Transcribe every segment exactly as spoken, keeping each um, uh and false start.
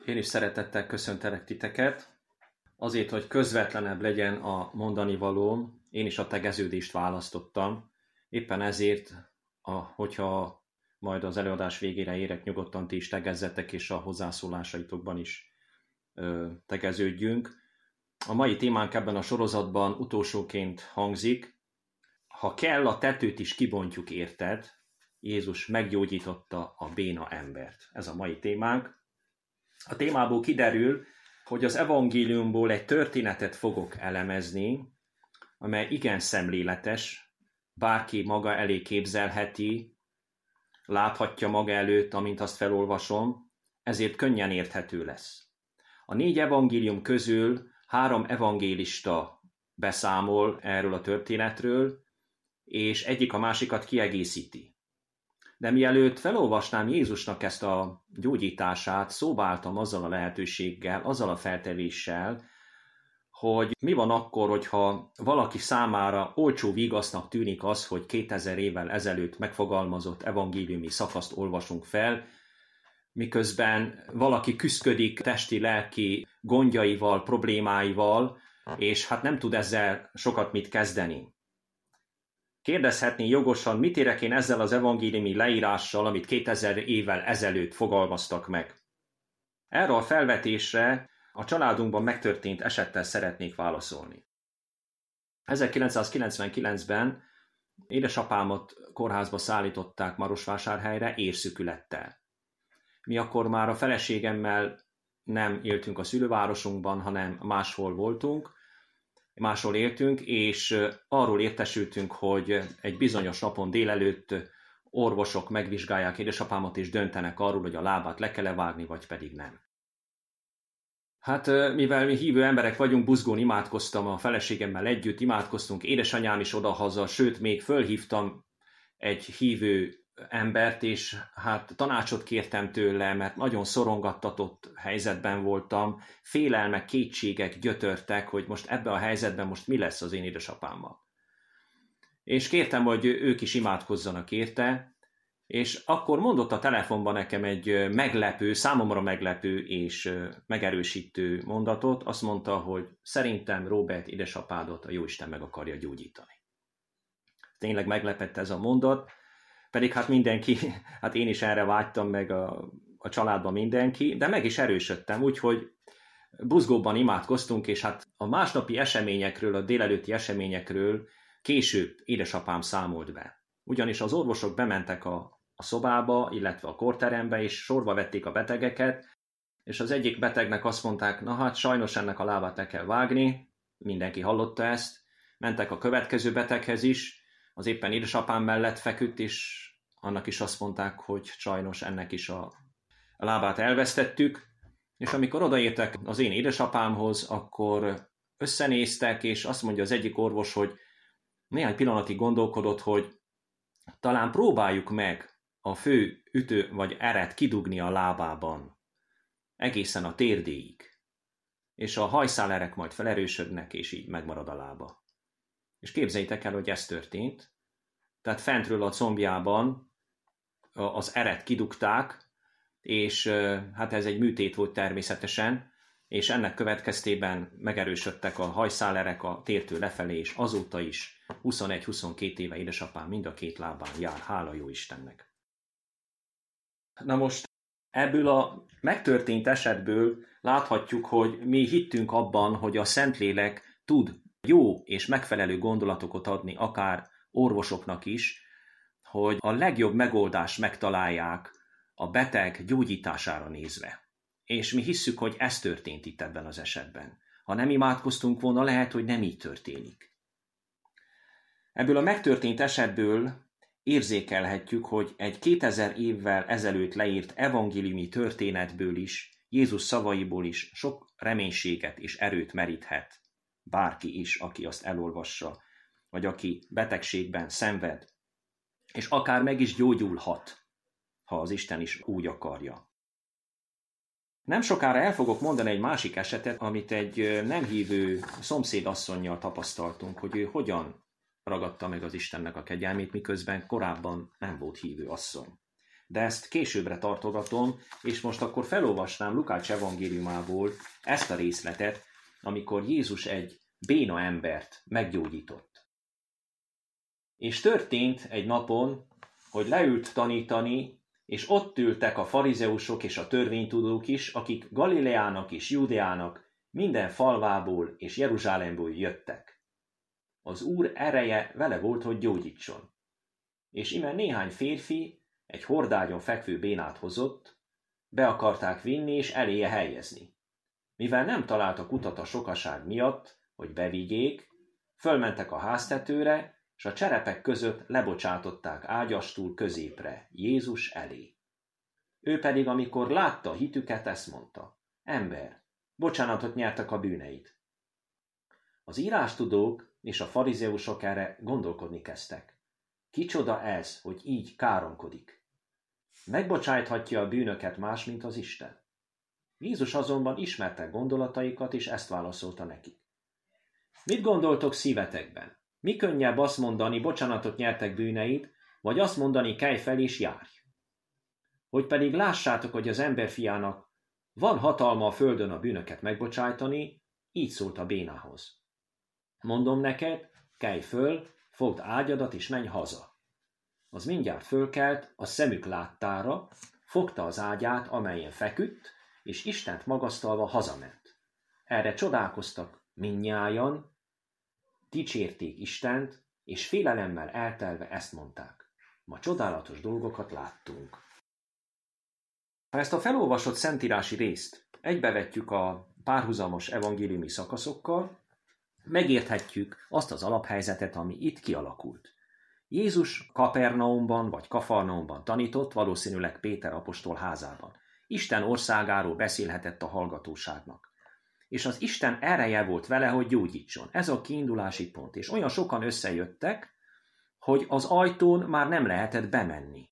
Én is szeretettel köszöntelek titeket. Azért, hogy közvetlenebb legyen a mondani valóm, én is a tegeződést választottam. Éppen ezért, a, hogyha majd az előadás végére érek, nyugodtan ti is tegezzetek, és a hozzászólásaitokban is ö, tegeződjünk. A mai témánk ebben a sorozatban utolsóként hangzik: ha kell, a tetőt is kibontjuk, érted? Jézus meggyógyította a béna embert. Ez a mai témánk. A témából kiderül, hogy az evangéliumból egy történetet fogok elemezni, amely igen szemléletes, bárki maga elé képzelheti, láthatja maga előtt, amint azt felolvasom, ezért könnyen érthető lesz. A négy evangélium közül három evangélista beszámol erről a történetről, és egyik a másikat kiegészíti. De mielőtt felolvasnám Jézusnak ezt a gyógyítását, szóba álltam azzal a lehetőséggel, azzal a feltevéssel, hogy mi van akkor, hogyha valaki számára olcsó vigasznak tűnik az, hogy kétezer évvel ezelőtt megfogalmazott evangéliumi szakaszt olvasunk fel, miközben valaki küszködik testi-lelki gondjaival, problémáival, és hát nem tud ezzel sokat mit kezdeni. Kérdezhetné jogosan, mit érek én ezzel az evangéliumi leírással, amit kétezer évvel ezelőtt fogalmaztak meg. Erre a felvetésre a családunkban megtörtént esettel szeretnék válaszolni. ezerkilencszázkilencvenkilencben édesapámat kórházba szállították Marosvásárhelyre érszükülettel. Mi akkor már a feleségemmel nem éltünk a szülővárosunkban, hanem máshol voltunk, máshol éltünk, és arról értesültünk, hogy egy bizonyos napon délelőtt orvosok megvizsgálják édesapámat, és döntenek arról, hogy a lábát le kell vágni, vagy pedig nem. Hát mivel mi hívő emberek vagyunk, buzgón imádkoztam a feleségemmel együtt, imádkoztunk, édesanyám is odahaza, sőt, még fölhívtam egy hívő embert, és hát tanácsot kértem tőle, mert nagyon szorongattatott helyzetben voltam, félelmek, kétségek gyötörtek, hogy most ebben a helyzetben most mi lesz az én édesapámmal. És kértem, hogy ők is imádkozzanak érte, és akkor mondott a telefonban nekem egy meglepő, számomra meglepő és megerősítő mondatot. Azt mondta, hogy szerintem Robert édesapádat a Jóisten meg akarja gyógyítani. Tényleg meglepett ez a mondat, pedig hát mindenki, hát én is erre vágytam, meg a, a családban mindenki, de meg is erősödtem, úgyhogy buzgóban imádkoztunk, és hát a másnapi eseményekről, a délelőtti eseményekről később édesapám számolt be. Ugyanis az orvosok bementek a, a szobába, illetve a kórterembe, és sorba vették a betegeket, és az egyik betegnek azt mondták, na hát sajnos ennek a lábát le kell vágni, mindenki hallotta ezt, mentek a következő beteghez is, az éppen édesapám mellett feküdt, és annak is azt mondták, hogy sajnos ennek is a, a lábát elvesztettük, és amikor odaértek az én édesapámhoz, akkor összenéztek, és azt mondja az egyik orvos, hogy néhány pillanatig gondolkodott, hogy talán próbáljuk meg a fő ütő vagy eret kidugni a lábában, egészen a térdéig, és a hajszálerek majd felerősödnek, és így megmarad a lába. És képzeljétek el, hogy ez történt. Tehát fentről a combjában az eret kidugták, és hát ez egy műtét volt természetesen, és ennek következtében megerősödtek a hajszálerek a tértől lefelé, és azóta is huszonegy-huszonkét éve édesapám mind a két lábán jár, hála jó Istennek. Na most ebből a megtörtént esetből láthatjuk, hogy mi hittünk abban, hogy a Szentlélek tud jó és megfelelő gondolatokat adni akár orvosoknak is, hogy a legjobb megoldást megtalálják a beteg gyógyítására nézve. És mi hisszük, hogy ez történt itt ebben az esetben. Ha nem imádkoztunk volna, lehet, hogy nem így történik. Ebből a megtörtént esetből érzékelhetjük, hogy egy kétezer évvel ezelőtt leírt evangéliumi történetből is, Jézus szavaiból is sok reménységet és erőt meríthet bárki is, aki azt elolvassa, vagy aki betegségben szenved, és akár meg is gyógyulhat, ha az Isten is úgy akarja. Nem sokára el fogok mondani egy másik esetet, amit egy nem hívő szomszédasszonnyal tapasztaltunk, hogy ő hogyan ragadta meg az Istennek a kegyelmét, miközben korábban nem volt hívő asszony. de ezt későbbre tartogatom, és most akkor felolvasnám Lukács evangéliumából ezt a részletet, amikor Jézus egy béna embert meggyógyított. És történt egy napon, hogy leült tanítani, és ott ültek a farizeusok és a törvénytudók is, akik Galileának és Júdeának minden falvából és Jeruzsálemből jöttek. Az Úr ereje vele volt, hogy gyógyítson. És ime néhány férfi egy hordágyon fekvő bénát hozott, be akarták vinni és eléje helyezni. Mivel nem találtak utat a sokaság miatt, hogy bevigyék, fölmentek a háztetőre, és a cserepek között lebocsátották ágyastul középre, Jézus elé. Ő pedig, amikor látta hitüket, ezt mondta: ember, bocsánatot nyertek a bűneid. Az írástudók és a farizeusok erre gondolkodni kezdtek. Kicsoda ez, hogy így káromkodik? Megbocsájthatja a bűnöket más, mint az Isten? Jézus azonban ismerte gondolataikat, és ezt válaszolta nekik. Mit gondoltok szívetekben? Mi könnyebb azt mondani, bocsánatot nyertek bűneid, vagy azt mondani, kelj fel és járj? Hogy pedig lássátok, hogy az emberfiának van hatalma a földön a bűnöket megbocsájtani, így szólt a bénához. Mondom neked, kelj föl, fogd ágyadat és menj haza. Az mindjárt fölkelt, a szemük láttára, fogta az ágyát, amelyen feküdt, és Istent magasztalva hazament. Erre csodálkoztak mindnyájan, dicsérték Istent, és félelemmel eltelve ezt mondták: ma csodálatos dolgokat láttunk. Ha ezt a felolvasott szentírási részt egybevetjük a párhuzamos evangéliumi szakaszokkal, megérthetjük azt az alaphelyzetet, ami itt kialakult. Jézus Kapernaumban vagy Kafarnaumban tanított, valószínűleg Péter apostol házában. Isten országáról beszélhetett a hallgatóságnak. És az Isten ereje volt vele, hogy gyógyítson. Ez a kiindulási pont. És olyan sokan összejöttek, hogy az ajtón már nem lehetett bemenni.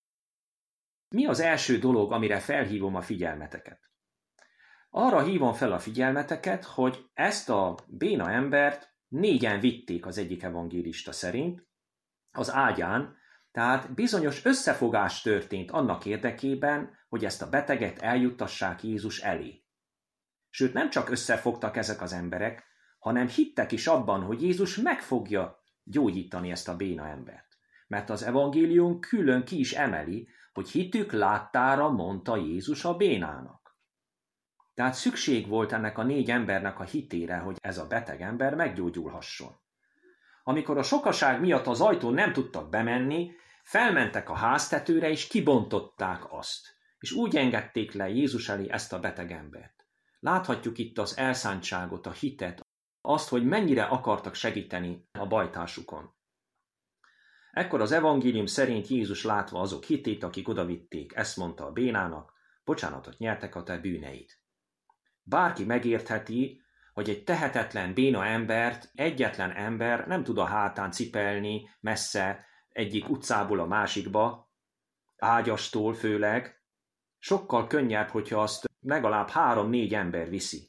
Mi az első dolog, amire felhívom a figyelmeteket? Arra hívom fel a figyelmeteket, hogy ezt a béna embert négyen vitték az egyik evangélista szerint az ágyán, tehát bizonyos összefogás történt annak érdekében, hogy ezt a beteget eljuttassák Jézus elé. Sőt, nem csak összefogtak ezek az emberek, hanem hittek is abban, hogy Jézus meg fogja gyógyítani ezt a béna embert. Mert az evangélium külön ki is emeli, hogy hitük láttára mondta Jézus a bénának. Tehát szükség volt ennek a négy embernek a hitére, hogy ez a beteg ember meggyógyulhasson. Amikor a sokaság miatt az ajtón nem tudtak bemenni, felmentek a háztetőre és kibontották azt, és úgy engedték le Jézus elé ezt a beteg embert. Láthatjuk itt az elszántságot, a hitet, azt, hogy mennyire akartak segíteni a bajtársukon. Ekkor az evangélium szerint Jézus látva azok hitét, akik odavitték, ezt mondta a bénának: bocsánatot nyertek a te bűneid. Bárki megértheti, hogy egy tehetetlen béna embert egyetlen ember nem tud a hátán cipelni messze egyik utcából a másikba, ágyastól főleg. Sokkal könnyebb, hogyha azt legalább három-négy ember viszi.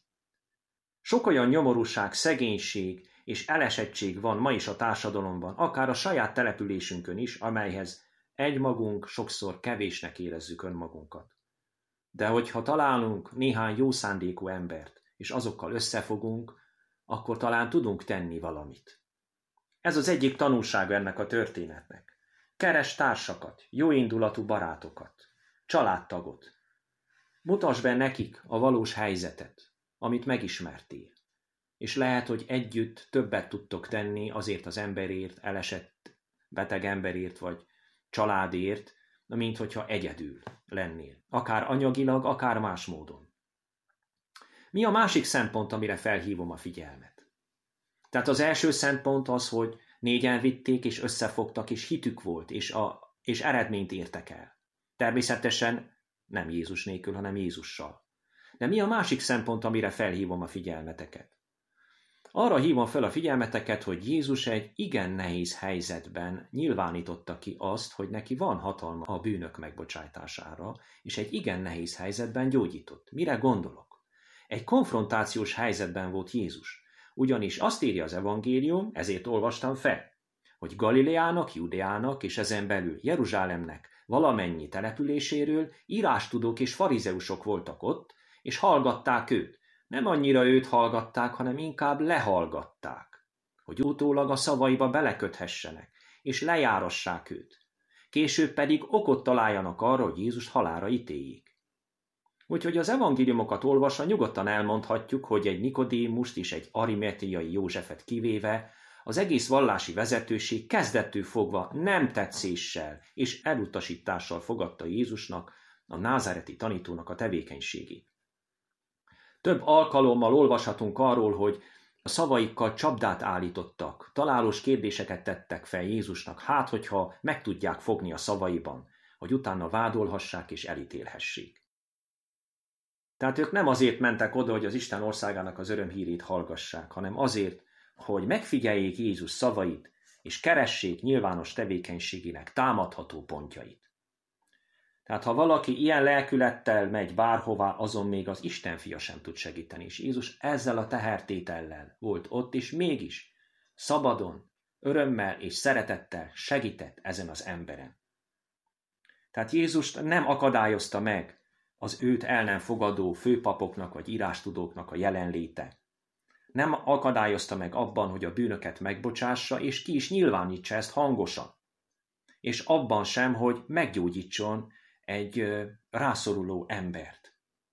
Sok olyan nyomorúság, szegénység és elesettség van ma is a társadalomban, akár a saját településünkön is, amelyhez egymagunk sokszor kevésnek érezzük önmagunkat. De hogyha találunk néhány jó szándékú embert, és azokkal összefogunk, akkor talán tudunk tenni valamit. Ez az egyik tanulsága ennek a történetnek. Keres társakat, jóindulatú barátokat, családtagot. Mutasd be nekik a valós helyzetet, amit megismertél. És lehet, hogy együtt többet tudtok tenni azért az emberért, elesett beteg emberért, vagy családért, mint hogyha egyedül lennél. Akár anyagilag, akár más módon. Mi a másik szempont, amire felhívom a figyelmet? Tehát az első szempont az, hogy négyen vitték, és összefogtak, és hitük volt, és, a, és eredményt értek el. Természetesen nem Jézus nélkül, hanem Jézussal. De mi a másik szempont, amire felhívom a figyelmeteket? Arra hívom fel a figyelmeteket, hogy Jézus egy igen nehéz helyzetben nyilvánította ki azt, hogy neki van hatalma a bűnök megbocsájtására, és egy igen nehéz helyzetben gyógyított. Mire gondolok? Egy konfrontációs helyzetben volt Jézus. Ugyanis azt írja az evangélium, ezért olvastam fel, hogy Galileának, Judeának és ezen belül Jeruzsálemnek valamennyi településéről írástudók és farizeusok voltak ott, és hallgatták őt. Nem annyira őt hallgatták, hanem inkább lehallgatták, hogy utólag a szavaiba beleköthessenek, és lejárassák őt. Később pedig okot találjanak arra, hogy Jézust halálra ítéljék. Úgyhogy az evangéliumokat olvasva nyugodtan elmondhatjuk, hogy egy Nikodémust és egy arimateai Józsefet kivéve az egész vallási vezetőség kezdettől fogva nem tetszéssel és elutasítással fogadta Jézusnak, a názáreti tanítónak a tevékenységét. Több alkalommal olvashatunk arról, hogy a szavaikkal csapdát állítottak, találós kérdéseket tettek fel Jézusnak, hát hogyha meg tudják fogni a szavaiban, hogy utána vádolhassák és elítélhessék. Tehát ők nem azért mentek oda, hogy az Isten országának az örömhírét hallgassák, hanem azért, hogy megfigyeljék Jézus szavait, és keressék nyilvános tevékenységének támadható pontjait. Tehát ha valaki ilyen lelkülettel megy bárhová, azon még az Isten fia sem tud segíteni, és Jézus ezzel a tehertétellel volt ott, és mégis szabadon, örömmel és szeretettel segített ezen az emberen. Tehát Jézust nem akadályozta meg az őt el nem fogadó főpapoknak vagy írástudóknak a jelenléte. Nem akadályozta meg abban, hogy a bűnöket megbocsássa, és ki is nyilvánítsa ezt hangosan. És abban sem, hogy meggyógyítson egy rászoruló embert.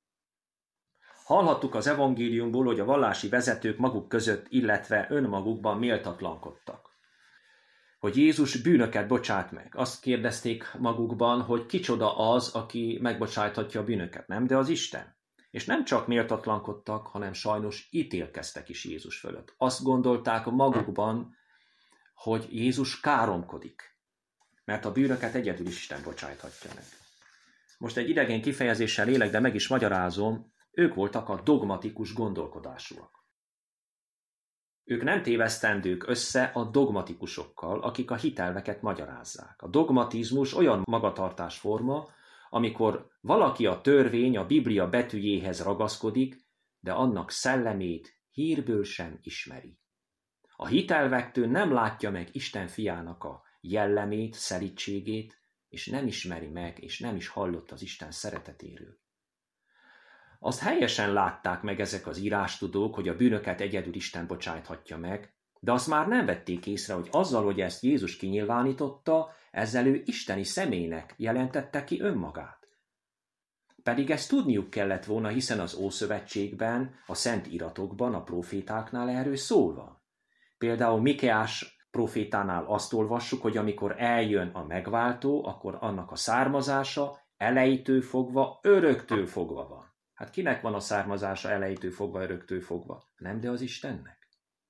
Hallhattuk az evangéliumból, hogy a vallási vezetők maguk között, illetve önmagukban méltatlankodtak. Hogy Jézus bűnöket bocsát meg. Azt kérdezték magukban, hogy kicsoda az, aki megbocsájthatja a bűnöket, nem? De az Isten. És nem csak méltatlankodtak, hanem sajnos ítélkeztek is Jézus fölött. Azt gondolták magukban, hogy Jézus káromkodik, mert a bűnöket egyedül Isten bocsájthatja meg. Most egy idegen kifejezéssel élek, de meg is magyarázom, ők voltak a dogmatikus gondolkodásúak. Ők nem tévesztendők össze a dogmatikusokkal, akik a hitelveket magyarázzák. A dogmatizmus olyan magatartásforma, amikor valaki a törvény, a Biblia betűjéhez ragaszkodik, de annak szellemét hírből sem ismeri. A hitelvektől nem látja meg Isten fiának a jellemét, szelítségét, és nem ismeri meg, és nem is hallott az Isten szeretetéről. Azt helyesen látták meg ezek az írástudók, hogy a bűnöket egyedül Isten bocsájthatja meg, de azt már nem vették észre, hogy azzal, hogy ezt Jézus kinyilvánította, ezzel ő isteni személynek jelentette ki önmagát. Pedig ezt tudniuk kellett volna, hiszen az Ószövetségben, a Szent Iratokban, a profétáknál erről szól van. Például Mikeás profétánál azt olvassuk, hogy amikor eljön a megváltó, akkor annak a származása elejétől fogva, öröktől fogva van. Hát kinek van a származása elejétől fogva, öröktől fogva? Nem, de az Istennek.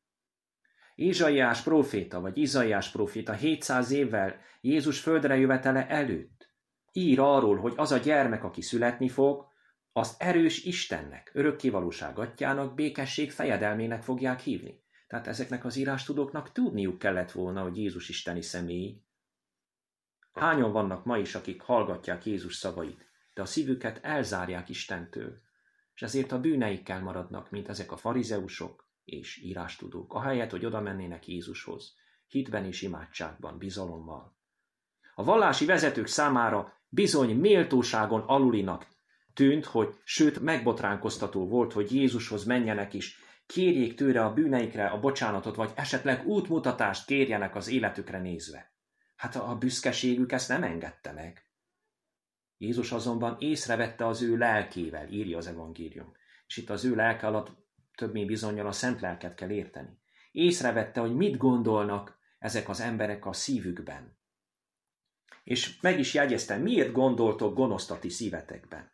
Ézsaiás próféta, vagy Izaiás próféta hétszáz évvel Jézus földre jövetele előtt ír arról, hogy az a gyermek, aki születni fog, azt erős Istennek, örökkévalóság atyának, békesség fejedelmének fogják hívni. Tehát ezeknek az írástudóknak tudniuk kellett volna, hogy Jézus isteni személy. Hányan vannak ma is, akik hallgatják Jézus szavait, de a szívüket elzárják Istentől, és ezért a bűneikkel maradnak, mint ezek a farizeusok és írástudók, ahelyett, hogy oda mennének Jézushoz, hitben és imádságban, bizalommal. A vallási vezetők számára bizony méltóságon alulinak tűnt, hogy sőt megbotránkoztató volt, hogy Jézushoz menjenek is, kérjék tőle a bűneikre a bocsánatot, vagy esetleg útmutatást kérjenek az életükre nézve. Hát a büszkeségük ezt nem engedte meg. Jézus azonban észrevette az ő lelkével, írja az evangélium. És itt az ő lelke alatt többé bizonnyal a szent lelket kell érteni. Észrevette, hogy mit gondolnak ezek az emberek a szívükben. És meg is jegyezte, miért gondoltok gonoszt a ti szívetekben.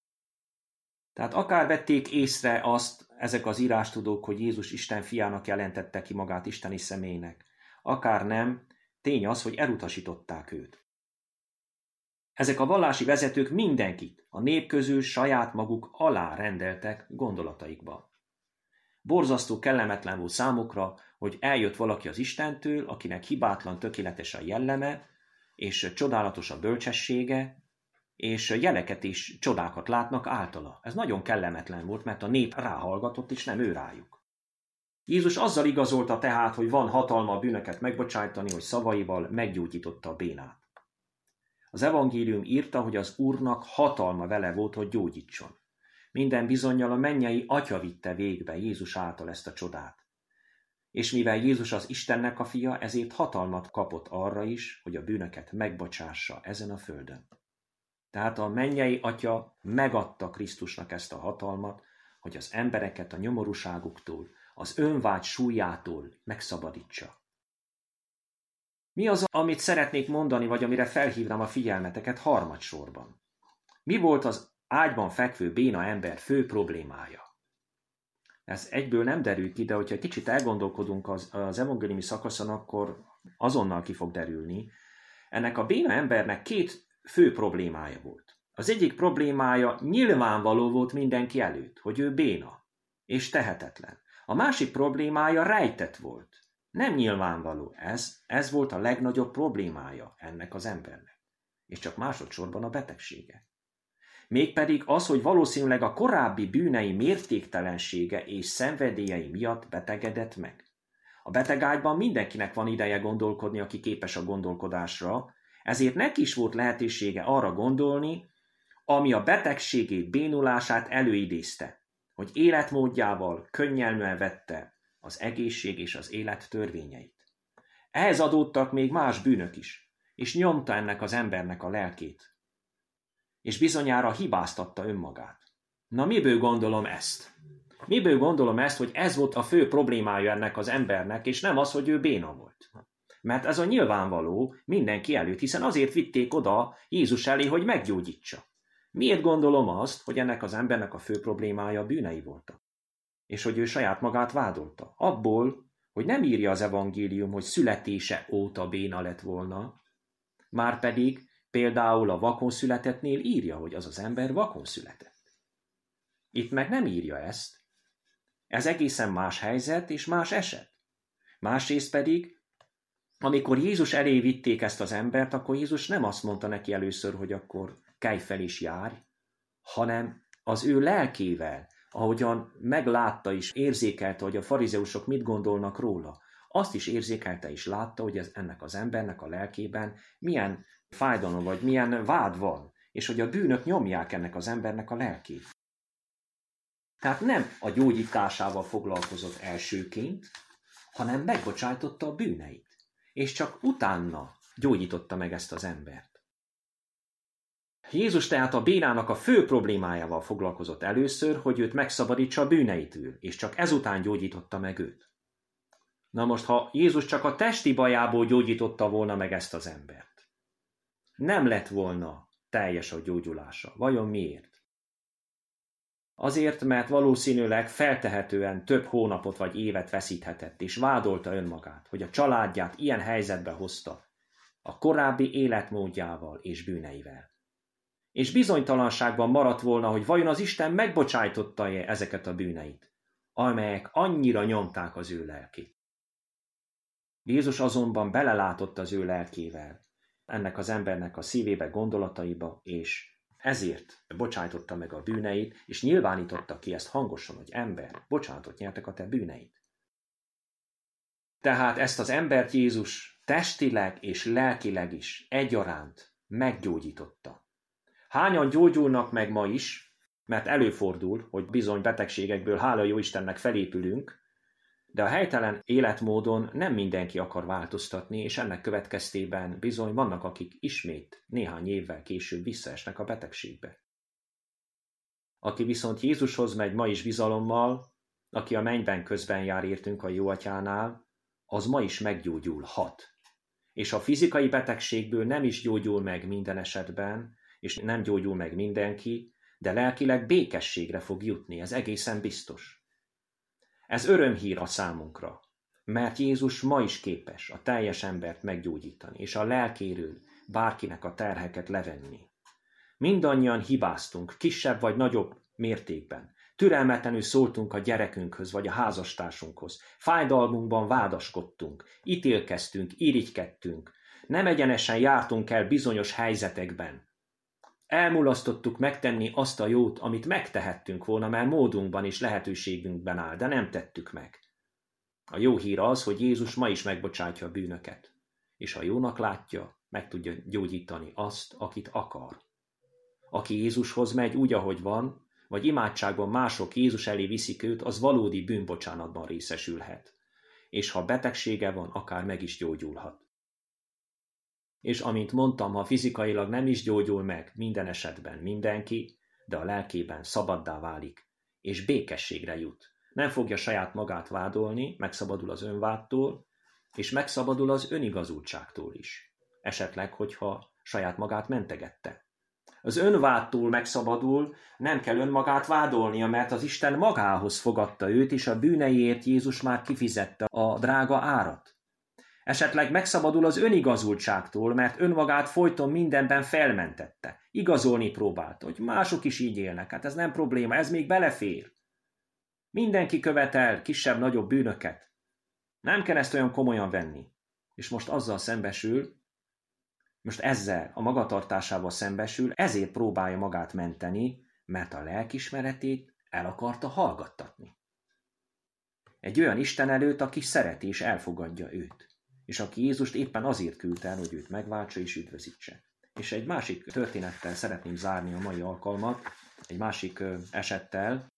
Tehát akár vették észre azt ezek az írástudók, hogy Jézus Isten fiának jelentette ki magát isteni személynek, akár nem, tény az, hogy elutasították őt. Ezek a vallási vezetők mindenkit a nép közül saját maguk alá rendeltek gondolataikba. Borzasztó kellemetlen volt számukra, hogy eljött valaki az Istentől, akinek hibátlan, tökéletes a jelleme, és csodálatos a bölcsessége, és jeleket és csodákat látnak általa. Ez nagyon kellemetlen volt, mert a nép ráhallgatott, és nem ő rájuk. Jézus azzal igazolta tehát, hogy van hatalma a bűnöket megbocsájtani, hogy szavaival meggyógyította a bénát. Az evangélium írta, hogy az Úrnak hatalma vele volt, hogy gyógyítson. Minden bizonnyal a mennyei Atya vitte végbe Jézus által ezt a csodát. És mivel Jézus az Istennek a fia, ezért hatalmat kapott arra is, hogy a bűnöket megbocsássa ezen a földön. Tehát a mennyei Atya megadta Krisztusnak ezt a hatalmat, hogy az embereket a nyomorúságuktól, az önvágy súlyától megszabadítsa. Mi az, amit szeretnék mondani, vagy amire felhívnám a figyelmeteket harmadsorban? Mi volt az ágyban fekvő béna ember fő problémája? Ez egyből nem derül ki, de hogyha kicsit elgondolkodunk az, az evangéliumi szakaszon, akkor azonnal ki fog derülni. Ennek a béna embernek két fő problémája volt. Az egyik problémája nyilvánvaló volt mindenki előtt, hogy ő béna és tehetetlen. A másik problémája rejtett volt. Nem nyilvánvaló. Ez, ez volt a legnagyobb problémája ennek az embernek. És csak másodszorban a betegsége. Mégpedig az, hogy valószínűleg a korábbi bűnei mértéktelensége és szenvedélyei miatt betegedett meg. A betegágyban mindenkinek van ideje gondolkodni, aki képes a gondolkodásra, ezért neki is volt lehetősége arra gondolni, ami a betegségét, bénulását előidézte, hogy életmódjával könnyelműen vette az egészség és az élet törvényeit. Ehhez adódtak még más bűnök is, és nyomta ennek az embernek a lelkét, és bizonyára hibáztatta önmagát. Na, miből gondolom ezt? Miből gondolom ezt, hogy ez volt a fő problémája ennek az embernek, és nem az, hogy ő béna volt? Mert ez a nyilvánvaló mindenki előtt, hiszen azért vitték oda Jézus elé, hogy meggyógyítsa. Miért gondolom azt, hogy ennek az embernek a fő problémája a bűnei voltak? És hogy ő saját magát vádolta? Abból, hogy nem írja az evangélium, hogy születése óta béna lett volna, márpedig például a vakon születettnél írja, hogy az az ember vakon született. Itt meg nem írja ezt. Ez egészen más helyzet és más eset. Másrészt pedig, amikor Jézus elé vitték ezt az embert, akkor Jézus nem azt mondta neki először, hogy akkor kelj fel és járj, hanem az ő lelkével, ahogyan meglátta és érzékelte, hogy a farizeusok mit gondolnak róla, azt is érzékelte és látta, hogy ez, ennek az embernek a lelkében milyen fájdalom vagy milyen vád van, és hogy a bűnök nyomják ennek az embernek a lelkét. Tehát nem a gyógyításával foglalkozott elsőként, hanem megbocsájtotta a bűneit, és csak utána gyógyította meg ezt az embert. Jézus tehát a bénának a fő problémájával foglalkozott először, hogy őt megszabadítsa a bűneitől, és csak ezután gyógyította meg őt. Na most, ha Jézus csak a testi bajából gyógyította volna meg ezt az embert, nem lett volna teljes a gyógyulása. Vajon miért? Azért, mert valószínűleg feltehetően több hónapot vagy évet veszíthetett, és vádolta önmagát, hogy a családját ilyen helyzetbe hozta, a korábbi életmódjával és bűneivel. És bizonytalanságban maradt volna, hogy vajon az Isten megbocsájtotta-e ezeket a bűneit, amelyek annyira nyomták az ő lelkét. Jézus azonban belelátott az ő lelkével, ennek az embernek a szívébe, gondolataiba, és ezért bocsájtotta meg a bűneit, és nyilvánította ki ezt hangosan, hogy ember, bocsánatot nyertek a te bűneit. Tehát ezt az embert Jézus testileg és lelkileg is egyaránt meggyógyította. Hányan gyógyulnak meg ma is, mert előfordul, hogy bizony betegségekből, hála jó Istennek, felépülünk, de a helytelen életmódon nem mindenki akar változtatni, és ennek következtében bizony vannak, akik ismét néhány évvel később visszaesnek a betegségbe. Aki viszont Jézushoz megy ma is bizalommal, aki a mennyben közben jár értünk a jó atyánál, az ma is meggyógyulhat. És a fizikai betegségből nem is gyógyul meg minden esetben, és nem gyógyul meg mindenki, de lelkileg békességre fog jutni, ez egészen biztos. Ez örömhír a számunkra, mert Jézus ma is képes a teljes embert meggyógyítani, és a lelkéről bárkinek a terheket levenni. Mindannyian hibáztunk, kisebb vagy nagyobb mértékben. Türelmetlenül szóltunk a gyerekünkhöz vagy a házastársunkhoz. Fájdalmunkban vádaskodtunk, ítélkeztünk, irigykedtünk. Nem egyenesen jártunk el bizonyos helyzetekben. Elmulasztottuk megtenni azt a jót, amit megtehettünk volna, mert módunkban és lehetőségünkben áll, de nem tettük meg. A jó hír az, hogy Jézus ma is megbocsátja a bűnöket, és ha jónak látja, meg tudja gyógyítani azt, akit akar. Aki Jézushoz megy úgy, ahogy van, vagy imádságban mások Jézus elé viszik őt, az valódi bűnbocsánatban részesülhet. És ha betegsége van, akár meg is gyógyulhat. És amint mondtam, ha fizikailag nem is gyógyul meg minden esetben mindenki, de a lelkében szabaddá válik, és békességre jut. Nem fogja saját magát vádolni, megszabadul az önvádtól, és megszabadul az önigazultságtól is. Esetleg, hogyha saját magát mentegette. Az önvádtól megszabadul, nem kell önmagát vádolnia, mert az Isten magához fogadta őt, és a bűneiért Jézus már kifizette a drága árat. Esetleg megszabadul az önigazultságtól, mert önmagát folyton mindenben felmentette. Igazolni próbált, hogy mások is így élnek. Hát ez nem probléma, ez még belefér. Mindenki követel kisebb-nagyobb bűnöket. Nem kell ezt olyan komolyan venni. És most azzal szembesül, most ezzel a magatartásával szembesül, ezért próbálja magát menteni, mert a lelkismeretét el akarta hallgattatni. Egy olyan Isten előtt, aki szereti és elfogadja őt. És aki Jézust éppen azért küldte el, hogy őt megváltsa és üdvözítse. És egy másik történettel szeretném zárni a mai alkalmat, egy másik esettel.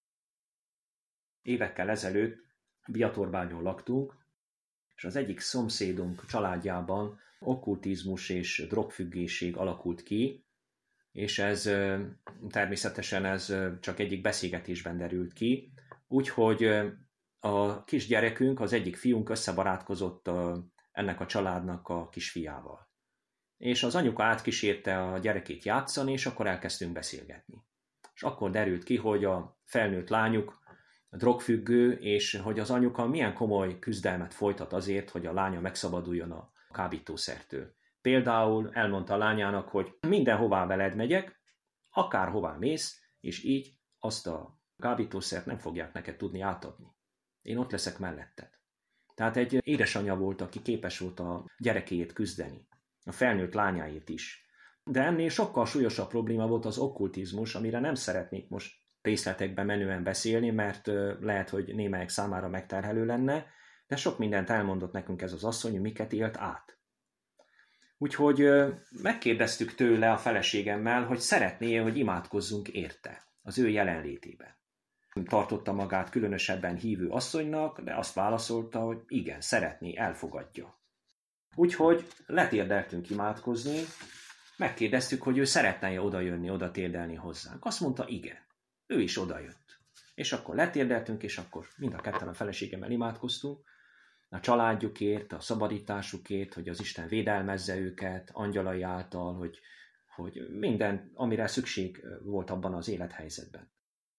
Évekkel ezelőtt Biatorbányon laktunk, és az egyik szomszédunk családjában okkultizmus és drogfüggészség alakult ki, és ez természetesen ez csak egyik beszélgetésben derült ki, úgyhogy a kisgyerekünk, az egyik fiunk összebarátkozott ennek a családnak a kisfiával. És az anyuka átkísérte a gyerekét játszani, és akkor elkezdtünk beszélgetni. És akkor derült ki, hogy a felnőtt lányuk drogfüggő, és hogy az anyuka milyen komoly küzdelmet folytat azért, hogy a lánya megszabaduljon a kábítószertől. Például elmondta a lányának, hogy mindenhová veled megyek, akárhová mész, és így azt a kábítószert nem fogják neked tudni átadni. Én ott leszek melletted. Tehát egy édesanyja volt, aki képes volt a gyerekéért küzdeni, a felnőtt lányáért is. De ennél sokkal súlyosabb probléma volt az okkultizmus, amire nem szeretnék most részletekben menően beszélni, mert lehet, hogy némelyek számára megterhelő lenne, de sok mindent elmondott nekünk ez az asszony, hogy miket élt át. Úgyhogy megkérdeztük tőle a feleségemmel, hogy szeretné, hogy imádkozzunk érte, az ő jelenlétében. Tartotta magát különösebben hívő asszonynak, de azt válaszolta, hogy igen, szeretné, elfogadja. Úgyhogy letérdeltünk imádkozni, megkérdeztük, hogy ő szeretne-e odajönni, oda térdelni hozzánk. Azt mondta, igen. Ő is odajött. És akkor letérdeltünk, és akkor mind a ketten a feleségemmel imádkoztunk, a családjukért, a szabadításukért, hogy az Isten védelmezze őket, angyalai által, hogy, hogy minden, amire szükség volt abban az élethelyzetben.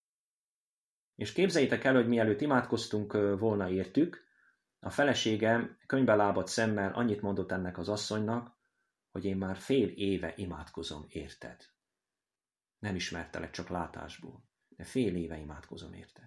És képzeljétek el, hogy mielőtt imádkoztunk volna értük, a feleségem könyvbe lábadt szemmel annyit mondott ennek az asszonynak, hogy én már fél éve imádkozom érted. Nem ismertelek csak látásból, de fél éve imádkozom érted.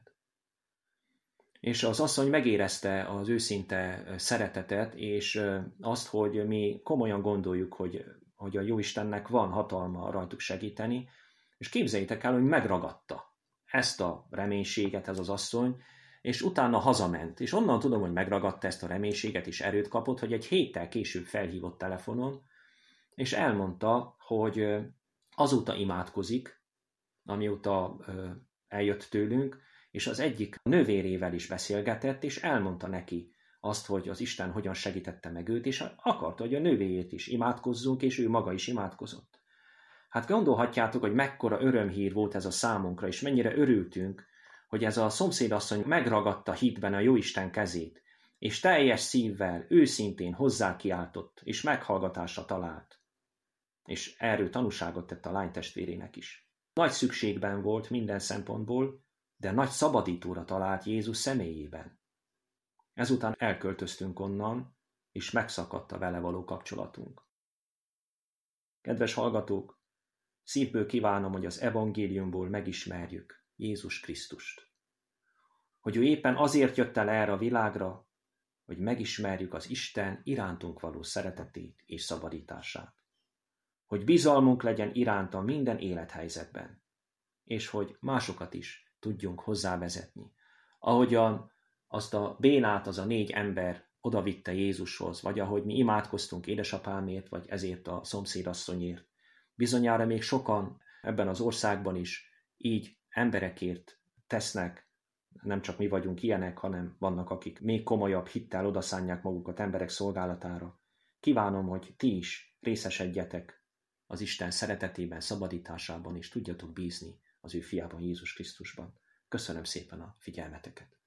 És az asszony megérezte az őszinte szeretetet, és azt, hogy mi komolyan gondoljuk, hogy, hogy a Jóistennek van hatalma rajtuk segíteni, és képzeljétek el, hogy megragadta ezt a reménységet ez az asszony, és utána hazament. És onnan tudom, hogy megragadta ezt a reménységet, és erőt kapott, hogy egy héttel később felhívott telefonon, és elmondta, hogy azóta imádkozik, amióta eljött tőlünk, és az egyik nővérével is beszélgetett, és elmondta neki azt, hogy az Isten hogyan segítette meg őt, és akarta, hogy a nővérét is imádkozzunk, és ő maga is imádkozott. Hát gondolhatjátok, hogy mekkora örömhír volt ez a számunkra, és mennyire örültünk, hogy ez a szomszédasszony megragadta hitben a Jóisten kezét, és teljes szívvel, őszintén hozzákiáltott, és meghallgatásra talált. És erről tanúságot tett a lánytestvérének is. Nagy szükségben volt minden szempontból, de nagy szabadítóra talált Jézus személyében. Ezután elköltöztünk onnan, és megszakadt a vele való kapcsolatunk. Kedves hallgatók, szívből kívánom, hogy az evangéliumból megismerjük Jézus Krisztust. Hogy ő éppen azért jött el erre a világra, hogy megismerjük az Isten irántunk való szeretetét és szabadítását. Hogy bizalmunk legyen iránta minden élethelyzetben, és hogy másokat is tudjunk hozzávezetni. Ahogyan azt a bénát az a négy ember odavitte Jézushoz, vagy ahogy mi imádkoztunk édesapámért, vagy ezért a szomszédasszonyért. Bizonyára még sokan ebben az országban is így emberekért tesznek, nem csak mi vagyunk ilyenek, hanem vannak, akik még komolyabb hittel odaszánják magukat emberek szolgálatára. Kívánom, hogy ti is részesedjetek az Isten szeretetében, szabadításában, és tudjatok bízni az ő fiában, Jézus Krisztusban. Köszönöm szépen a figyelmeteket!